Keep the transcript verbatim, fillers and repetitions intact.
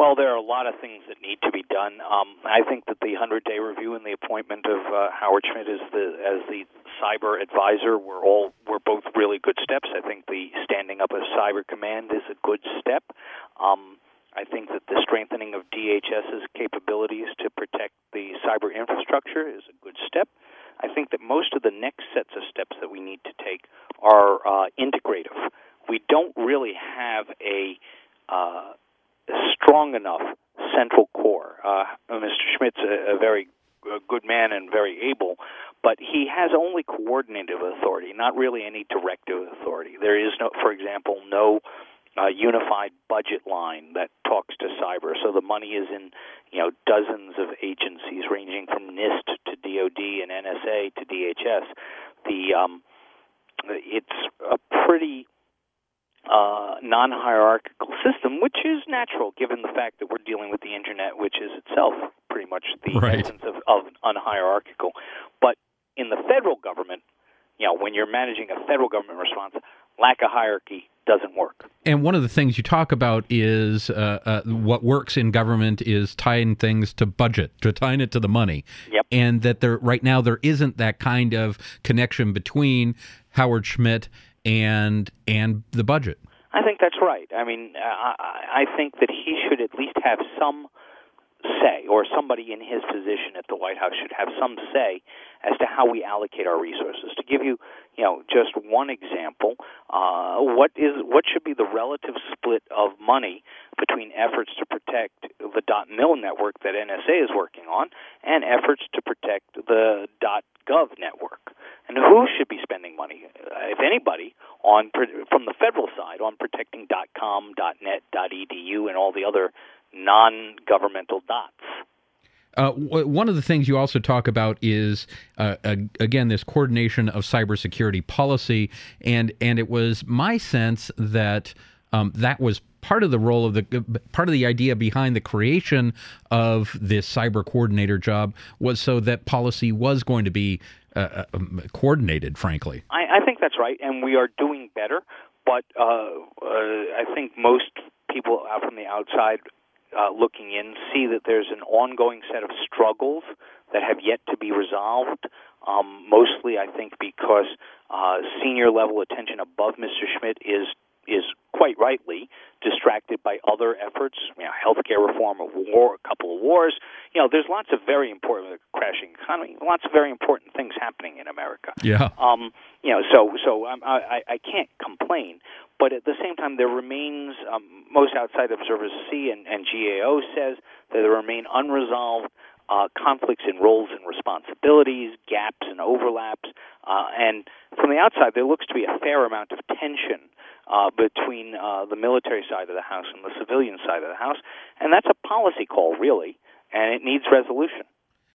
Well, there are a lot of things that need to be done. Um, I think that the hundred-day review and the appointment of uh, Howard Schmidt as the as the cyber advisor were all were both really good steps. I think the standing up of Cyber Command is a good step. Um, I think that the strengthening of DHS's capabilities to protect the cyber infrastructure is a good step. I think that most of the next sets of steps that we need to take are uh, integrative. We don't really have a uh, strong enough central core. Uh, Mister Schmidt's a, a very a good man and very able, but he has only coordinative authority, not really any directive authority. There is no, for example, no uh, unified budget line that talks to cyber. So the money is in, you know, dozens of agencies ranging from NIST to D O D and N S A to D H S. The um, it's a pretty Uh, non-hierarchical system, which is natural given the fact that we're dealing with the Internet, which is itself pretty much the right. essence of, of unhierarchical. But in the federal government, you know, when you're managing a federal government response, lack of hierarchy doesn't work. And one of the things you talk about is uh, uh, what works in government is tying things to budget, to tying it to the money. Yep. And that there right now there isn't that kind of connection between Howard Schmidt and and the budget. I think that's right. I mean, I, I think that he should at least have some say, or somebody in his position at the White House should have some say as to how we allocate our resources. To give you, you know, just one example, uh, what is what should be the relative split of money between efforts to protect the .mil network that N S A is working on and efforts to protect the .gov network? And who should be spending money, if anybody, on from the federal side on protecting .com, .net, .edu, and all the other non-governmental dots? Uh, w- one of the things you also talk about is, uh, uh, again, this coordination of cybersecurity policy, and and it was my sense that um, that was part of the role of the part of the idea behind the creation of this cyber coordinator job was so that policy was going to be uh, um, coordinated. Frankly, I, I think that's right, and we are doing better. But uh, uh, I think most people out from the outside Uh, looking in, see that there's an ongoing set of struggles that have yet to be resolved, um, mostly, I think, because uh, senior-level attention above Mister Schmidt is is quite rightly distracted by other efforts, you know, healthcare reform, a war, a couple of wars. You know, there's lots of very important, crashing economy, lots of very important things happening in America. Yeah. Um, you know, so so um, I, I can't complain. But at the same time, there remains, um, most outside observers see, and, and G A O says, that there remain unresolved uh, conflicts in roles and responsibilities, gaps and overlaps. Uh, and from the outside, there looks to be a fair amount of tension uh, between uh, the military side of the House and the civilian side of the House. And that's a policy call, really, and it needs resolution.